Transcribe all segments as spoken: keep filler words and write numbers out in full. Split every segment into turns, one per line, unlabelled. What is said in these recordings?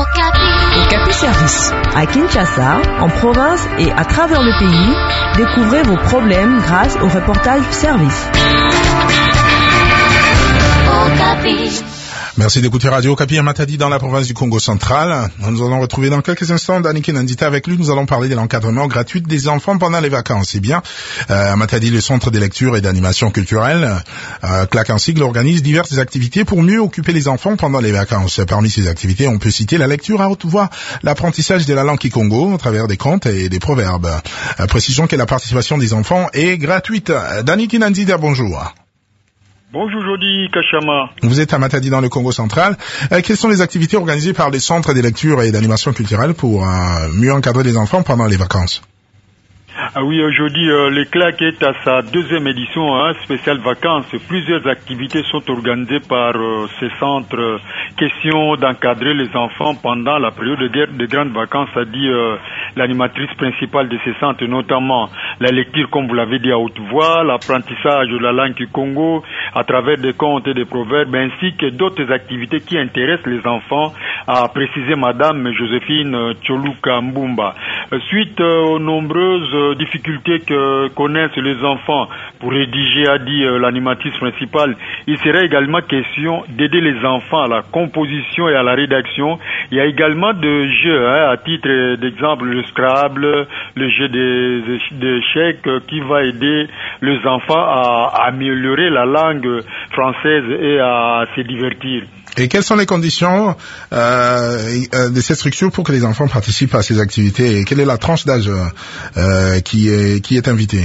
Okapi Service. À Kinshasa, en province et à travers le pays, découvrez vos problèmes grâce au reportage service. Okapi.
Merci d'écouter Radio Okapi à Matadi dans la province du Congo central. Nous allons retrouver dans quelques instants Daniki Nandita. Avec lui, nous allons parler de l'encadrement gratuit des enfants pendant les vacances. Eh bien, euh, à Matadi, le centre des lectures et d'animation culturelle, euh, Claque en sigle, organise diverses activités pour mieux occuper les enfants pendant les vacances. Parmi ces activités, on peut citer la lecture à haute voix, l'apprentissage de la langue kikongo à travers des contes et des proverbes. Euh, précisons que la participation des enfants est gratuite. Daniki Nandita, bonjour.
Bonjour Jody Kachama.
Vous êtes à Matadi dans le Congo central. Euh, quelles sont les activités organisées par les centres des lectures et d'animation culturelle pour euh, mieux encadrer les enfants pendant les vacances?
Ah oui, aujourd'hui, euh, le Claque est à sa deuxième édition, hein, spéciale vacances. Plusieurs activités sont organisées par euh, ces centres. Euh, question d'encadrer les enfants pendant la période de, guerre, de grandes vacances, a dit euh, l'animatrice principale de ces centres, notamment la lecture, comme vous l'avez dit, à haute voix, l'apprentissage de la langue du Congo à travers des contes et des proverbes, ainsi que d'autres activités qui intéressent les enfants, a précisé Madame Joséphine Tcholuka Mbumba. Euh, suite euh, aux nombreuses euh, difficultés que connaissent les enfants pour rédiger, a dit euh, l'animatrice principale, il serait également question d'aider les enfants à la composition et à la rédaction. Il y a également de jeux, hein, à titre d'exemple le Scrabble, le jeu des d'échecs euh, qui va aider les enfants à, à améliorer la langue française et à se divertir.
Et quelles sont les conditions euh, de cette structure pour que les enfants participent à ces activités et quelle est la tranche d'âge euh, qui est qui est invitée?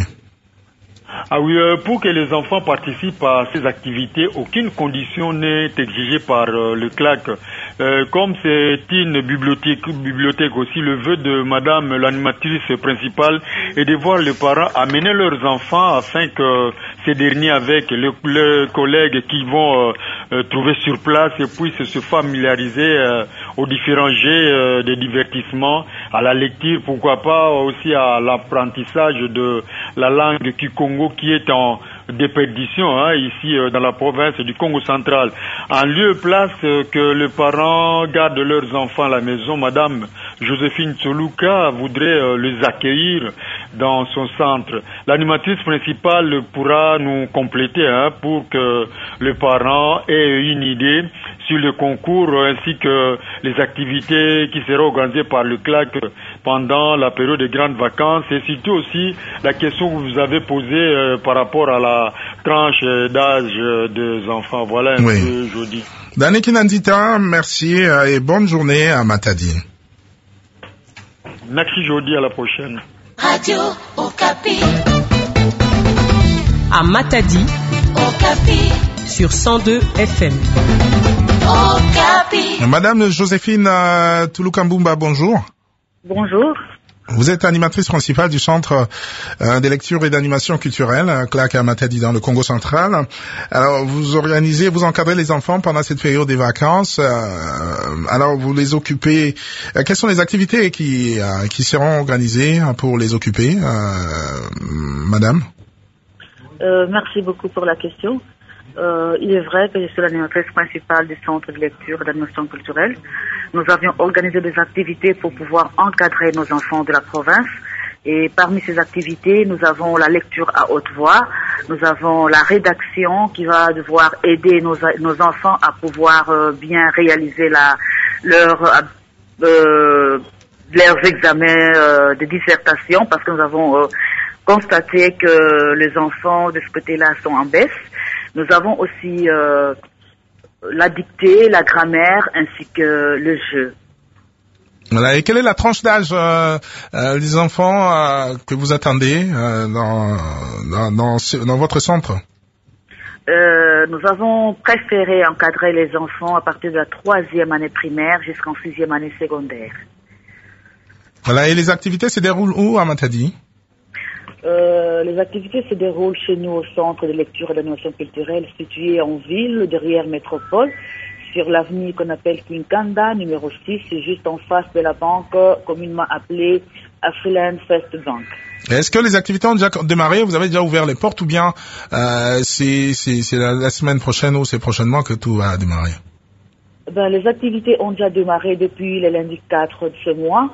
Ah oui, euh, pour que les enfants participent à ces activités, aucune condition n'est exigée par euh, le Claque. Euh, comme c'est une bibliothèque, bibliothèque aussi, le vœu de Madame l'animatrice principale est de voir les parents amener leurs enfants afin que ces derniers, avec le, leurs collègues qui vont euh, euh, trouver sur place, puissent se familiariser euh, aux différents jeux euh, de divertissement, à la lecture, pourquoi pas aussi à l'apprentissage de la langue kikongo qui est en déperdition, hein, ici euh, dans la province du Congo central. En lieu et place euh, que les parents gardent leurs enfants à la maison, Madame Joséphine Tcholuka voudrait euh, les accueillir dans son centre. L'animatrice principale pourra nous compléter, hein, pour que les parents aient une idée sur le concours ainsi que les activités qui seront organisées par le Claque pendant la période de grandes vacances et surtout aussi la question que vous avez posée euh, par rapport à la tranche d'âge des enfants. Voilà un oui. peu jeudi.
Daniki Nandita, merci et bonne journée à Matadi.
Merci jeudi, à la prochaine.
Radio Okapi. À Matadi. Okapi. Sur cent deux F M. Okapi.
Madame Joséphine euh, Tcholuka Mbumba, bonjour.
Bonjour.
Vous êtes animatrice principale du centre euh, des lectures et d'animation culturelle, Claque à Matadi dans le Congo central. Alors, vous organisez, vous encadrez les enfants pendant cette période des vacances. Euh, alors, vous les occupez. Euh, quelles sont les activités qui euh, qui seront organisées pour les occuper, euh, Madame?
Euh, merci beaucoup pour la question. Euh, il est vrai que je suis l'animatrice principale du centre de lecture et d'animation culturelle. Nous avions organisé des activités pour pouvoir encadrer nos enfants de la province. Et parmi ces activités, nous avons la lecture à haute voix. Nous avons la rédaction qui va devoir aider nos, nos enfants à pouvoir euh, bien réaliser la, leur, euh, leurs examens euh, de dissertation parce que nous avons euh, constaté que les enfants de ce côté-là sont en baisse. Nous avons aussi euh, la dictée, la grammaire, ainsi que le jeu.
Voilà. Et quelle est la tranche d'âge euh, euh, des enfants euh, que vous attendez euh, dans, dans, dans, dans votre centre?
euh, Nous avons préféré encadrer les enfants à partir de la troisième année primaire jusqu'en sixième année secondaire.
Voilà. Et les activités se déroulent où à Matadi?
Euh, les activités se déroulent chez nous au centre de lecture et d'animation culturelle situé en ville, derrière Métropole, sur l'avenue qu'on appelle Quinkanda, numéro six, juste en face de la banque communément appelée Afriland First Bank.
Est-ce que les activités ont déjà démarré? Vous avez déjà ouvert les portes ou bien euh, c'est, c'est, c'est la, la semaine prochaine ou c'est prochainement que tout va démarrer?
Ben, les activités ont déjà démarré depuis le lundi quatre de ce mois.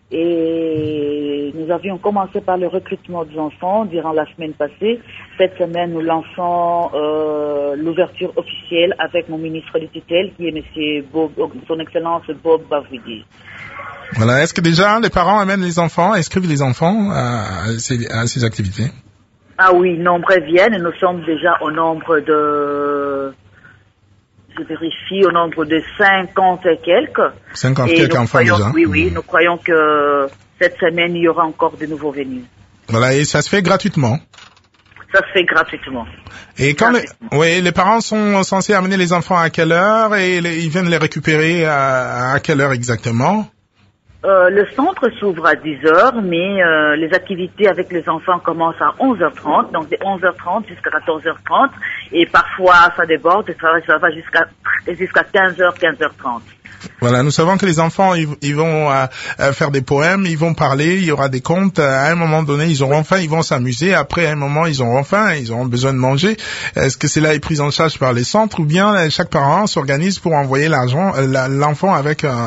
Et nous avions commencé par le recrutement des enfants durant la semaine passée. Cette semaine, nous lançons euh, l'ouverture officielle avec mon ministre de tutelle, qui est Monsieur Bob, Son Excellence Bob Bavidi.
Voilà. Est-ce que déjà les parents amènent les enfants, inscrivent les enfants à ces, à ces activités?
Ah oui, nombreux viennent. Nous sommes déjà au nombre de... Je vérifie au nombre de cinquante et quelques.
cinquante
et
quelques enfants
croyons,
déjà.
Oui, oui, nous croyons que cette semaine, il y aura encore de nouveaux venus.
Voilà, et ça se fait gratuitement.
Ça se fait gratuitement.
Et quand
gratuitement.
Les, oui, les parents sont censés amener les enfants à quelle heure et les, ils viennent les récupérer à, à quelle heure exactement?
Euh, le centre s'ouvre à dix heures, mais euh, les activités avec les enfants commencent à onze heures trente, donc de onze heures trente jusqu'à quatorze heures trente, et parfois ça déborde, ça, ça va jusqu'à jusqu'à quinze heures, quinze heures trente.
Voilà, nous savons que les enfants, ils, ils vont euh, faire des poèmes, ils vont parler, il y aura des contes. À un moment donné, ils auront faim, ils vont s'amuser. Après, à un moment, ils auront faim, ils auront besoin de manger. Est-ce que cela est pris en charge par les centres ou bien chaque parent s'organise pour envoyer l'argent, l'enfant avec un,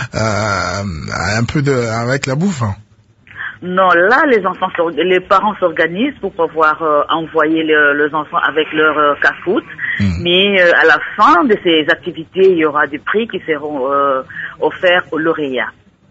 euh, un peu de, avec la bouffe?
Non, là, les enfants, les parents s'organisent pour pouvoir euh, envoyer le, les enfants avec leur euh, casse-croûte. Mmh. Mais euh, à la fin de ces activités, il y aura des prix qui seront euh, offerts aux lauréats.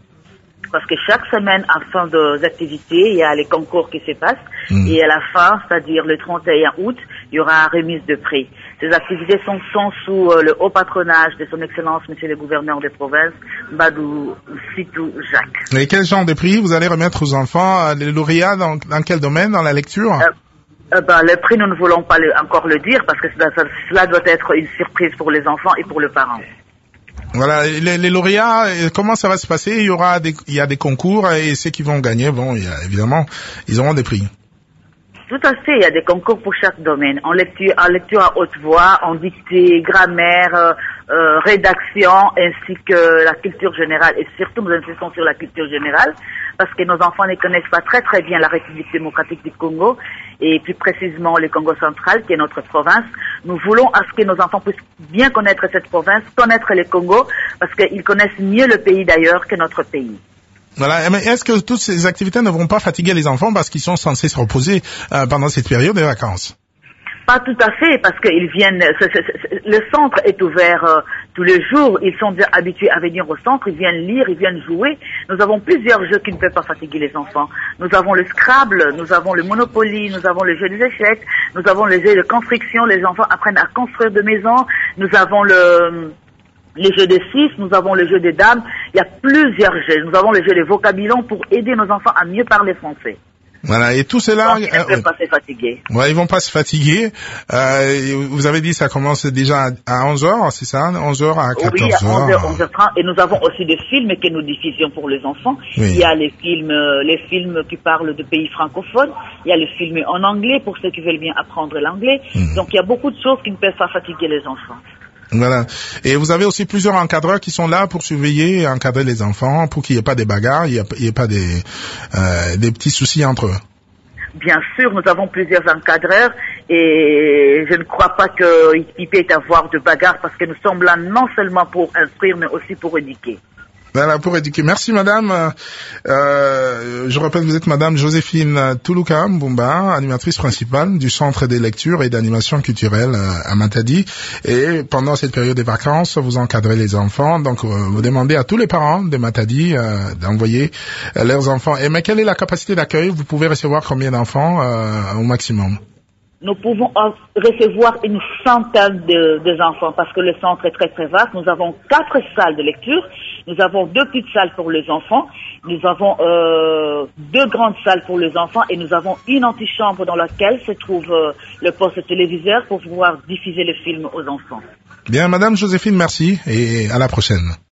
Parce que chaque semaine, à la fin des activités, il y a les concours qui se passent. Mmh. Et à la fin, c'est-à-dire le trente et un août, il y aura remise de prix. Ces activités sont, sont sous euh, le haut patronage de son Excellence, Monsieur le Gouverneur de province, Badou Sitou Jacques.
Et quel genre de prix vous allez remettre aux enfants? Les lauréats dans, dans quel domaine? Dans la lecture?
euh, euh, ben, le prix, nous ne voulons pas le, encore le dire parce que cela, cela doit être une surprise pour les enfants et pour le parent.
Voilà, les, les lauréats, comment ça va se passer? Il y aura des, il y a des concours et ceux qui vont gagner, bon, il y a, évidemment, ils auront des prix.
Tout à fait, il y a des concours pour chaque domaine. En lecture, en lecture à haute voix, en dictée, grammaire, euh, euh, rédaction, ainsi que la culture générale. Et surtout, nous insistons sur la culture générale, parce que nos enfants ne connaissent pas très très bien la République démocratique du Congo, et plus précisément le Congo central, qui est notre province. Nous voulons à ce que nos enfants puissent bien connaître cette province, connaître le Congo, parce qu'ils connaissent mieux le pays d'ailleurs que notre pays.
Voilà. Mais est-ce que toutes ces activités ne vont pas fatiguer les enfants parce qu'ils sont censés se reposer euh, pendant cette période de vacances?
Pas tout à fait, parce qu'ils viennent. C est, c est, le centre est ouvert euh, tous les jours. Ils sont déjà habitués à venir au centre. Ils viennent lire, ils viennent jouer. Nous avons plusieurs jeux qui ne peuvent pas fatiguer les enfants. Nous avons le Scrabble, nous avons le Monopoly, nous avons le jeu des échecs, nous avons le jeu de construction. Les enfants apprennent à construire des maisons. Nous avons le les jeux de six, nous avons le jeu des dames, il y a plusieurs jeux. Nous avons le jeu des vocabulons pour aider nos enfants à mieux parler français.
Voilà, et tout cela...
Donc, ils ne peuvent euh, pas se fatiguer.
Ouais, ils vont pas se fatiguer. Euh, vous avez dit ça commence déjà à onze heures, c'est ça? onze heures à quatorze heures.
Oui, à onze heures, onze heures trente. Et nous avons aussi des films que nous diffusions pour les enfants. Oui. Il y a les films, euh, les films qui parlent de pays francophones. Il y a les films en anglais pour ceux qui veulent bien apprendre l'anglais. Mmh. Donc, il y a beaucoup de choses qui ne peuvent pas fatiguer les enfants.
Voilà. Et vous avez aussi plusieurs encadreurs qui sont là pour surveiller et encadrer les enfants, pour qu'il n'y ait pas des bagarres, il n'y ait pas des, euh, des petits soucis entre eux.
Bien sûr, nous avons plusieurs encadreurs et je ne crois pas qu'il peut y avoir de bagarres parce que nous sommes là non seulement pour instruire mais aussi pour éduquer.
Voilà, pour éduquer. Merci madame. Euh, je rappelle que vous êtes madame Joséphine Toulouka Mbumba, animatrice principale du Centre des lectures et d'animation culturelle à Matadi. Et pendant cette période des vacances, vous encadrez les enfants. Donc, vous demandez à tous les parents de Matadi euh, d'envoyer euh, leurs enfants. Et mais quelle est la capacité d'accueil? Vous pouvez recevoir combien d'enfants euh, au maximum?
Nous pouvons recevoir une centaine de, de enfants parce que le centre est très très vaste. Nous avons quatre salles de lecture. Nous avons deux petites salles pour les enfants. Nous avons euh, deux grandes salles pour les enfants et nous avons une antichambre dans laquelle se trouve euh, le poste téléviseur pour pouvoir diffuser les films aux enfants.
Bien, madame Joséphine, merci et à la prochaine.